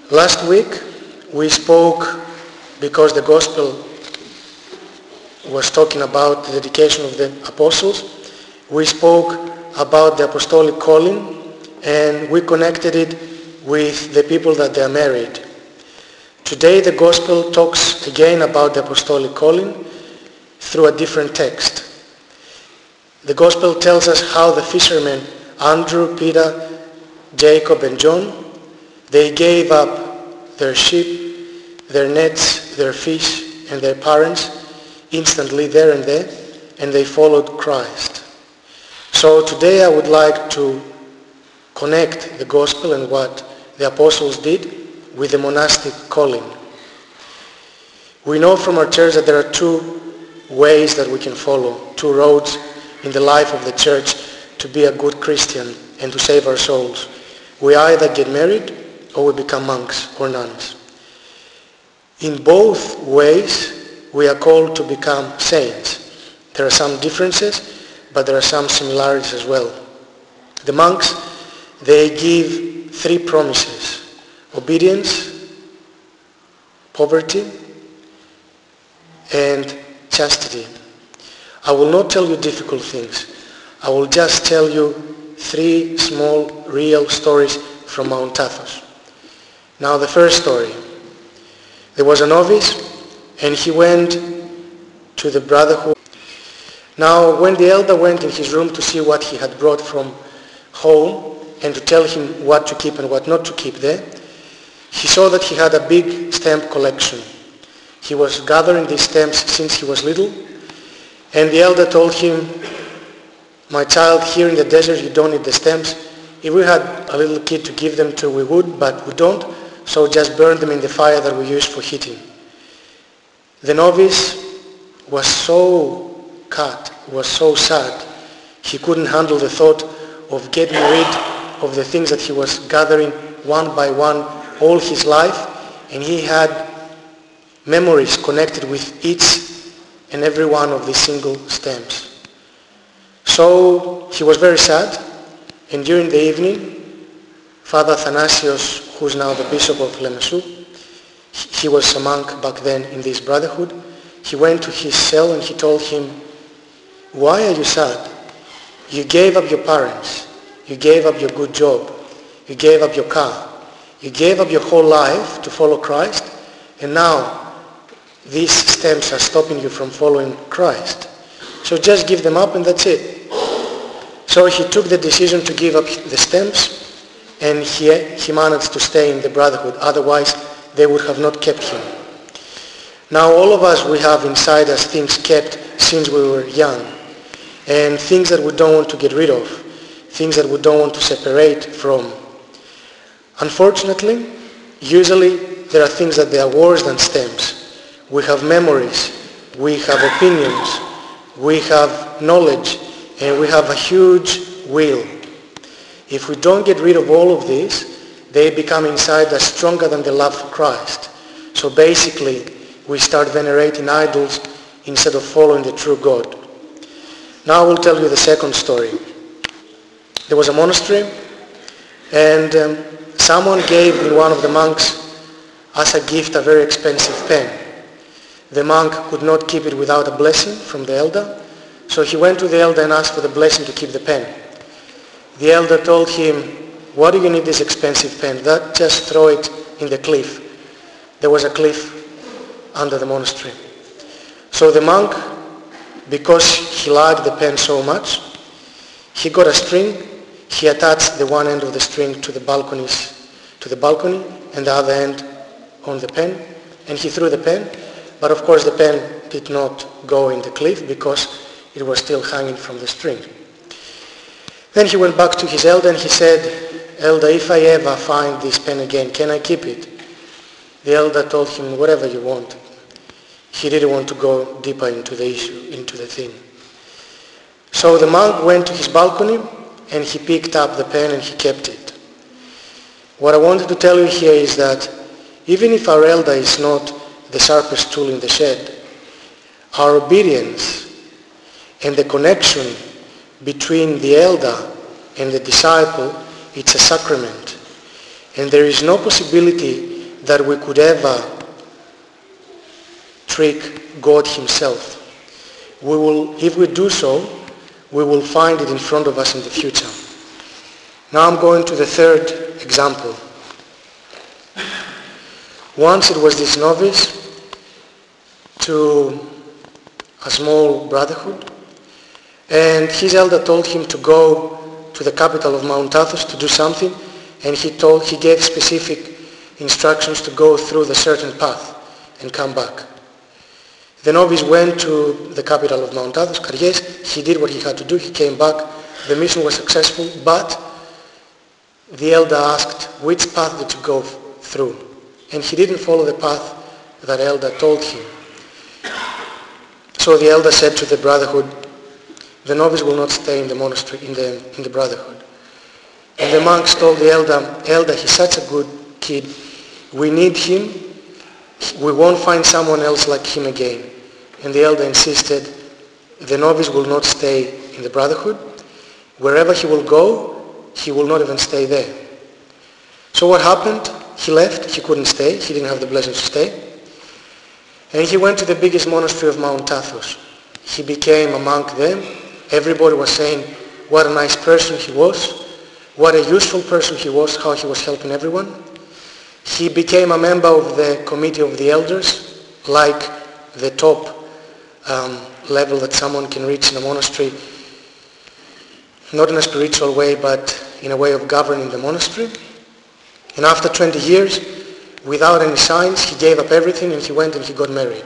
Last week we spoke, because the gospel was talking about the dedication of the apostles, we spoke about the apostolic calling and we connected it with the people that they are married. Today the gospel talks again about the apostolic calling through a different text. The gospel tells us how the fishermen, Andrew, Peter, Jacob and John, they gave up their sheep, their nets, their fish and their parents instantly there and there, and they followed Christ. So today I would like to connect the gospel and what the apostles did with the monastic calling. We know from our church that there are two ways that we can follow, two roads in the life of the church to be a good Christian and to save our souls. We either get married or we become monks or nuns. In both ways we are called to become saints. There are some differences, but there are some similarities as well. The monks, they give three promises: obedience, poverty, and chastity. I will not tell you difficult things. I will just tell you three small real stories from Mount Athos. Now the first story. There was a novice and he went to the brotherhood. Now when the elder went in his room to see what he had brought from home and to tell him what to keep and what not to keep there, he saw that he had a big stamp collection. He was gathering these stamps since he was little, and the elder told him, "My child, here in the desert you don't need the stamps. If we had a little kid to give them to, we would, but we don't, so just burn them in the fire that we use for heating." The novice was so cut, was so sad, he couldn't handle the thought of getting rid of the things that he was gathering one by one all his life, and he had memories connected with each and every one of these single stamps. So he was very sad, and during the evening, Father Athanasios, who's now the Bishop of Lemessou, he was a monk back then in this brotherhood, he went to his cell and he told him, "Why are you sad? You gave up your parents, you gave up your good job, you gave up your car, you gave up your whole life to follow Christ, and now these stamps are stopping you from following Christ. So just give them up and that's it." So he took the decision to give up the stamps, and he managed to stay in the brotherhood. Otherwise, they would have not kept him. Now all of us, we have inside us things kept since we were young, and things that we don't want to get rid of, things that we don't want to separate from. Unfortunately, usually there are things that they are worse than stamps. We have memories, we have opinions, we have knowledge, and we have a huge will. If we don't get rid of all of these, they become inside us stronger than the love for Christ. So basically, we start venerating idols instead of following the true God. Now I will tell you the second story. There was a monastery, and someone gave one of the monks as a gift a very expensive pen. The monk could not keep it without a blessing from the elder, so he went to the elder and asked for the blessing to keep the pen. The elder told him, "Why do you need this expensive pen? Just throw it in the cliff." There was a cliff under the monastery. So the monk, because he liked the pen so much, he got a string, he attached the one end of the string to the balcony and the other end on the pen, and he threw the pen, but of course the pen did not go in the cliff because it was still hanging from the string. Then he went back to his elder and he said, "Elder, if I ever find this pen again, can I keep it?" The elder told him, "Whatever you want." He didn't want to go deeper into the issue, into the thing. So the monk went to his balcony and he picked up the pen and he kept it. What I wanted to tell you here is that even if our elder is not the sharpest tool in the shed, our obedience and the connection between the elder and the disciple, it's a sacrament. And there is no possibility that we could ever trick God himself. If we do so, we will find it in front of us in the future. Now I'm going to the third example. Once it was this novice to a small brotherhood, and his elder told him to go to the capital of Mount Athos to do something, and he gave specific instructions to go through the certain path and come back. The novice went to the capital of Mount Athos, Carriès. He did what he had to do. He came back. The mission was successful, but the elder asked, which path did you go through? And he didn't follow the path that elder told him. So the elder said to the brotherhood, the novice will not stay in the monastery, in the brotherhood. And the monks told the elder, he's such a good kid. We need him. We won't find someone else like him again. And the elder insisted, the novice will not stay in the brotherhood. Wherever he will go, he will not even stay there. So what happened? He left. He couldn't stay. He didn't have the blessing to stay. And he went to the biggest monastery of Mount Athos. He became a monk there. Everybody was saying what a nice person he was, what a useful person he was, how he was helping everyone. He became a member of the committee of the elders, like the top level that someone can reach in a monastery, not in a spiritual way, but in a way of governing the monastery. And after 20 years, without any signs, he gave up everything and he went and he got married.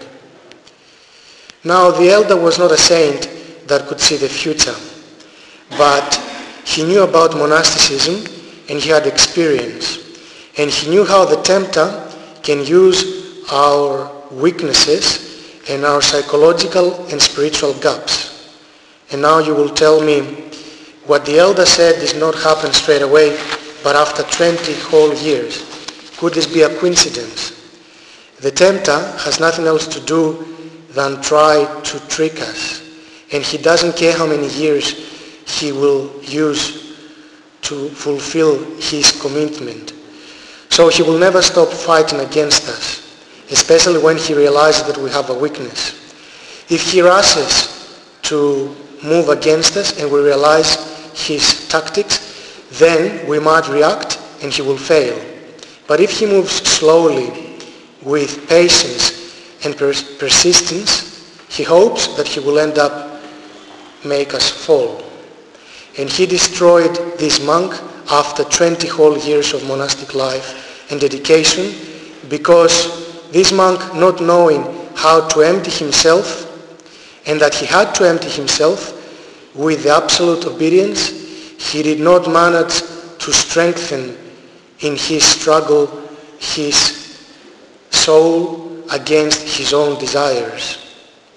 Now the elder was not a saint that could see the future, but he knew about monasticism and he had experience. And he knew how the tempter can use our weaknesses and our psychological and spiritual gaps. And now you will tell me what the elder said did not happen straight away, but after 20 whole years. Could this be a coincidence? The tempter has nothing else to do than try to trick us. And he doesn't care how many years he will use to fulfill his commitment. So he will never stop fighting against us, especially when he realizes that we have a weakness. If he rushes to move against us and we realize his tactics, then we might react and he will fail. But if he moves slowly with patience and persistence, he hopes that he will end up make us fall. And he destroyed this monk after 20 whole years of monastic life and dedication, because this monk, not knowing how to empty himself, and that he had to empty himself with the absolute obedience, he did not manage to strengthen in his struggle his soul against his own desires.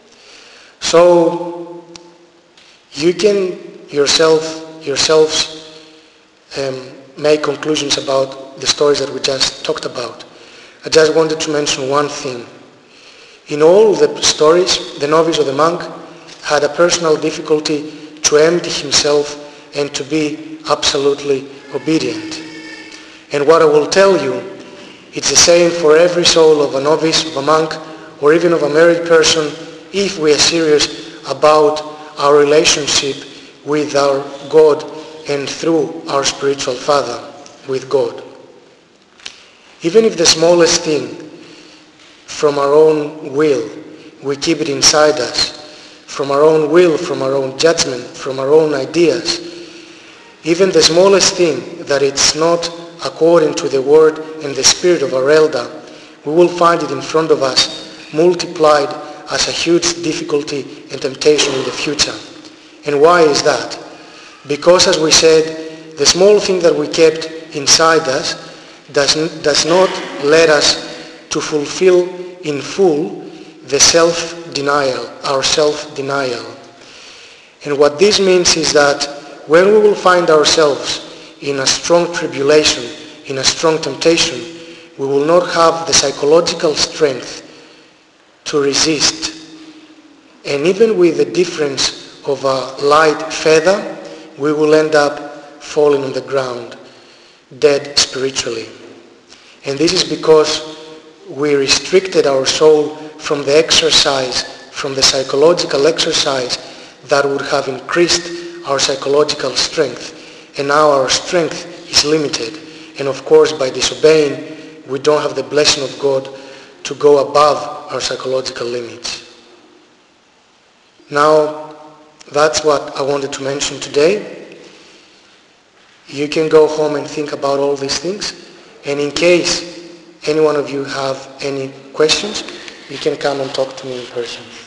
So you can yourselves make conclusions about the stories that we just talked about. I just wanted to mention one thing. In all the stories, the novice or the monk had a personal difficulty to empty himself and to be absolutely obedient. And what I will tell you, it's the same for every soul of a novice, of a monk, or even of a married person, if we are serious about our relationship with our God and through our spiritual father, with God. Even if the smallest thing from our own will, we keep it inside us, from our own will, from our own judgment, from our own ideas, even the smallest thing that it's not according to the word and the spirit of our elder, we will find it in front of us multiplied as a huge difficulty and temptation in the future. And why is that? Because, as we said, the small thing that we kept inside us does not let us to fulfill in full the self-denial, our self-denial. And what this means is that when we will find ourselves in a strong tribulation, in a strong temptation, we will not have the psychological strength to resist. And even with the difference of a light feather, we will end up falling on the ground, dead spiritually. And this is because we restricted our soul from the exercise, from the psychological exercise that would have increased our psychological strength. And now our strength is limited. And of course, by disobeying, we don't have the blessing of God to go above our psychological limits. Now, that's what I wanted to mention today. You can go home and think about all these things. And in case any one of you have any questions, you can come and talk to me in person.